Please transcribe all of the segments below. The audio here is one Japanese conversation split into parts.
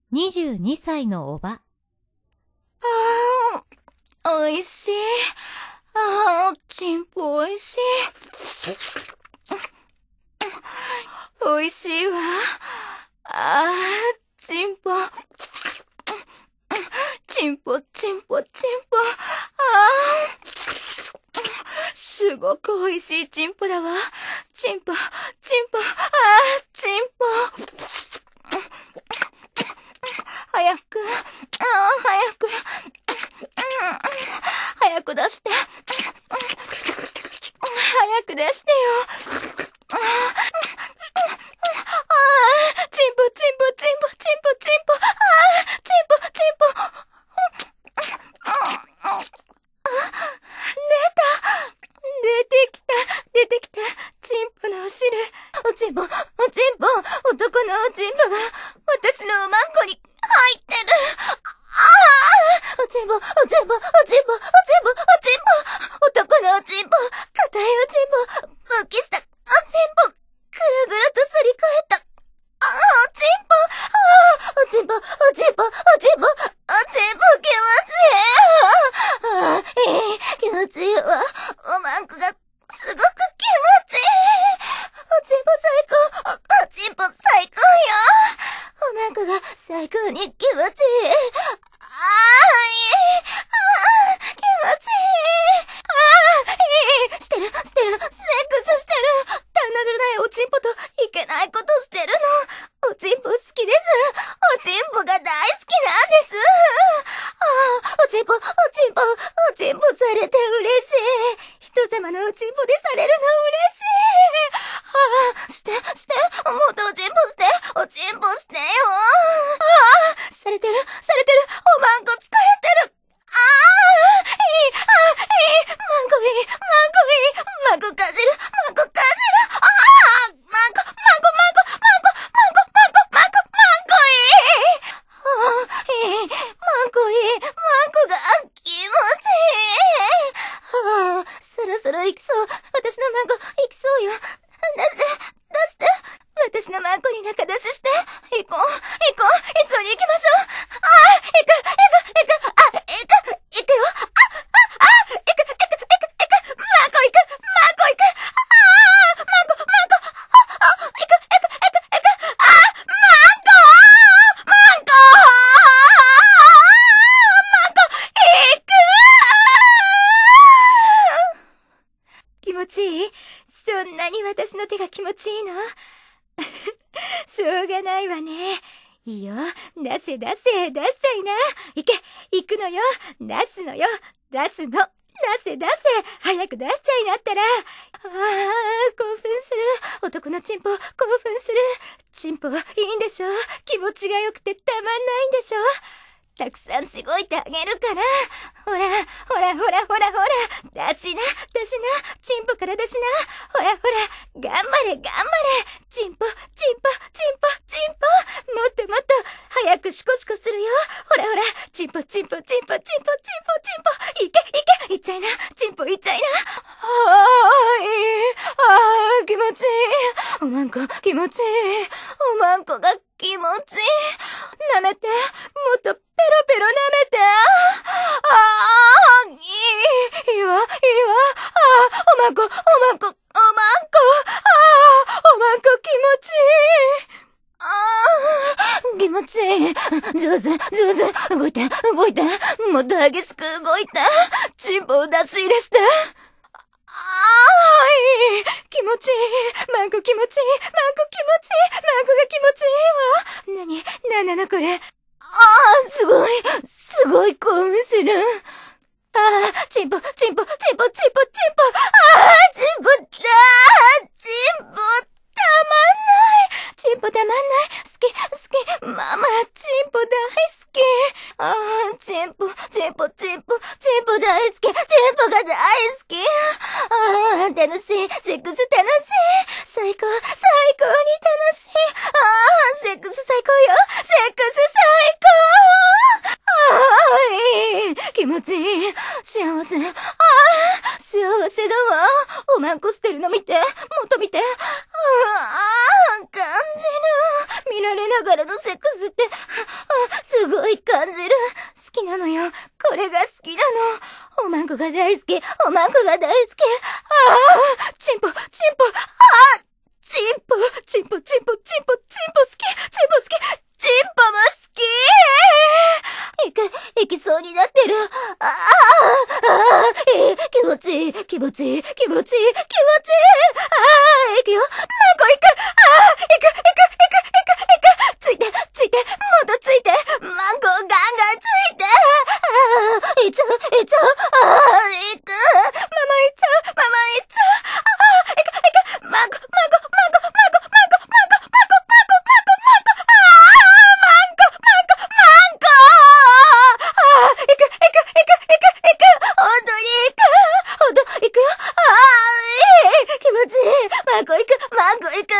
22歳のおば。 おいしい。チンポおいしい。おいしいわ。チンポ。チンポ、チンポ、チンポ。すごくおいしいチンポだわ。チンポ、チンポ、チンポ。早く、早く出して。早く出してよ。チンポ、チンポ、チンポ、チンポ、チンポ。チンポ、チンポ。出てきた。チンポのお汁。おちんぽ、男のおちんぽが、私のおまんこに入ってる。おちんぽ。男のおちんぽ。硬いおちんぽ。浮きしたおちんぽ。ぐらぐらとすり替えた。おちんぽ。気持ちいいわ。おまんこがすごく気持ちいい。おちんぽ最高。おちんぽ最高よ。おまんこが最高に気持ちいい。気持ちいい。してる。セックスしてる。彼女ないおちんぽといけないことしてるの。おちんぽ好きです。おちんぽが大好きなんです。おちんぽされて嬉しい。人様のおちんぽでされるの嬉しい。して。もっとおちんぽしてよ。されてる。おまんこ疲れてる。マンコかじる。そろそろ行きそう。私のマンコ行きそうよ。出して。私のマンコに中出しして。行こう。一緒に行きましょう。行くよ。マンコ行く。気持ちいい？そんなに私の手が気持ちいいの？しょうがないわね。いいよ。出せ。出しちゃいな。行くのよ。出すのよ。出せ。早く出しちゃいなったら。興奮する。男のチンポ、興奮する。チンポ、いいんでしょ？気持ちが良くてたまんないんでしょ？たくさんしごいてあげるから。ほら。出しな。チンポから出しな。ほら。頑張れ。チンポ。もっと早くシコシコするよ。ほら。チンポ。いけ。いっちゃいな。チンポいっちゃいな。気持ちいい。おまんこ気持ちいい。おまんこが気持ちいい。舐めて。もっとペロ舐めて。いいわ。おまんこ。おまんこ気持ちいい。気持ちいい。上手。動いて。もっと激しく動いて。チンポを出し入れして。気持ちいい。マンコ気持ちいい。マンコが気持ちいいわ。なんなのこれ。すごい興奮する。チンポ。チンポたまんない。好き。ママ、チンポ大好き。チンポ大好き。チンポが大好き。楽しい。セックス楽しい。最高に楽しい。セックス最高よ。気持ちいい。幸せだわ。おまんこしてるの見て。もっと見て。感じる。見られながらのセックスって、 大好き。おまんこが大好き。チンポ、チンポ、チンポ、チンポ、チンポ、チンポ、チンポ好き。チンポ好き。チンポも好き。行きそうになってる。気持ちいい。気持ちいい。気持ちいい。行くよ。マンコ行く。行く。ついて。もっとついて。マンコガンガンついて。行っちゃう。行く。ママ行っちゃう。行く。マンコ。マンコ行く。マンコ行く。マンコ行く。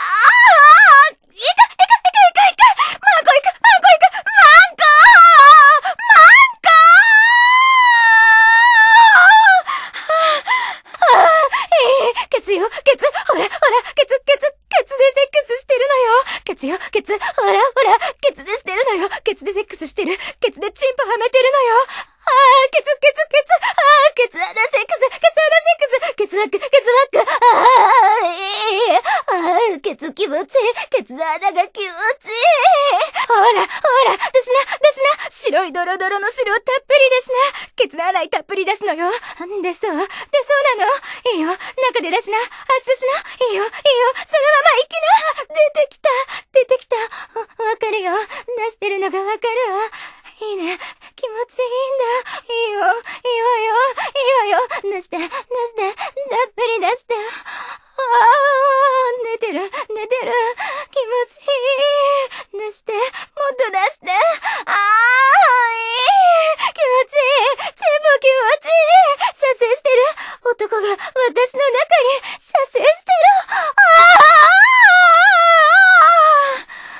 ケツよ、ケツ。ほら、ケツでセックスしてるのよ。ケツよ、ケツ。ほら、ケツでしてるのよ。ケツでセックスしてる。ケツでチンポはめてるのよ。ケツ。ケツ穴セックス。ケツワック。ケツ気持ちいい。ケツ穴が気持ちいい。ほら、出しな。白いドロドロの汁をたっぷり出しな。ケツ穴にたっぷり出すのよ。出そうなの。いいよ。中で出しな。発射しな。いいよ。そのまま行きな。出てきた。わかるよ。出してるのがわかるわ。いいね。気持ちいいんだ。いいわよ。出して。たっぷり出して。寝てる。気持ちいい。出して。もっと出して。いい。気持ちいい。チンポ気持ちいい。射精してる。男が私の中に射精してる。